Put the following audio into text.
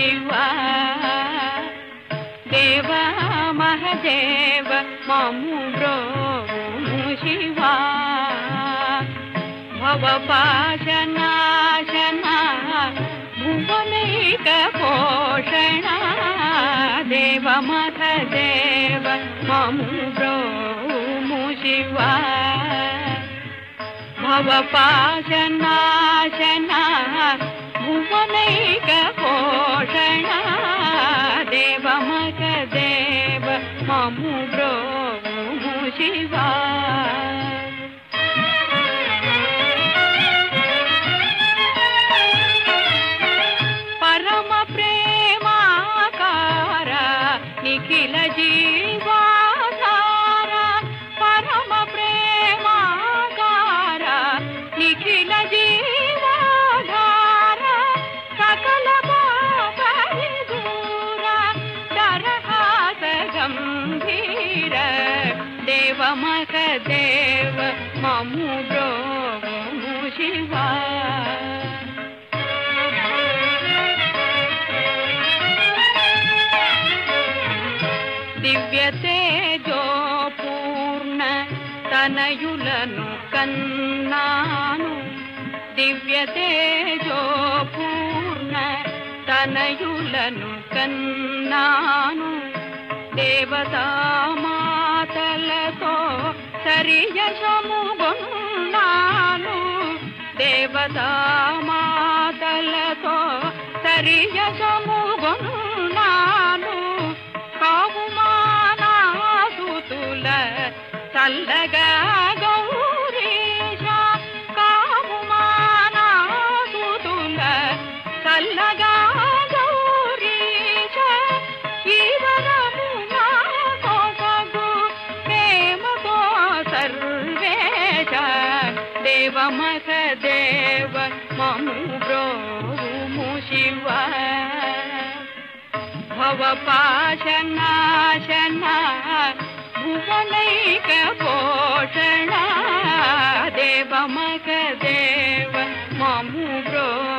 शिवा देव महदेव ममु ब्रोवुमु शिवा भवपाशनाशना भुवनैक पोषणा देव महदेव ममु ब्रोवुमु शिवा भवपाशनाशना भुवनैक पोषणा देव महदेव ममु ब्रोवुमु शिवा परम प्रेमाकार निखिल जीवाधार परम प्रेमाकार निखिल जीवाधार सकल पापरिदूर दरहास गंभीर देव महदेव ममु ब्रोवुमु शिवा दिव्य तेजो पूर्ण तनयुలను कन्नानु दिव्य तेजो पूर्ण तनयुలను कन्नानु देवता मातलतो सरियशमुगొన్నాను देवता मातलतो सरियशमुगొన్నాను కావుమానాసుతుల చల్లగా గౌరీశ కావుమానాసుతుల చల్లగా గౌరీశ ఈవరము నా కొసగు ప్రేమతో సర్వేశ దేవ మహదేవ మము బ్రోవుము శివ भवपाशनाशना भुवनैक पोषणा देव महदेव ममु ब्रो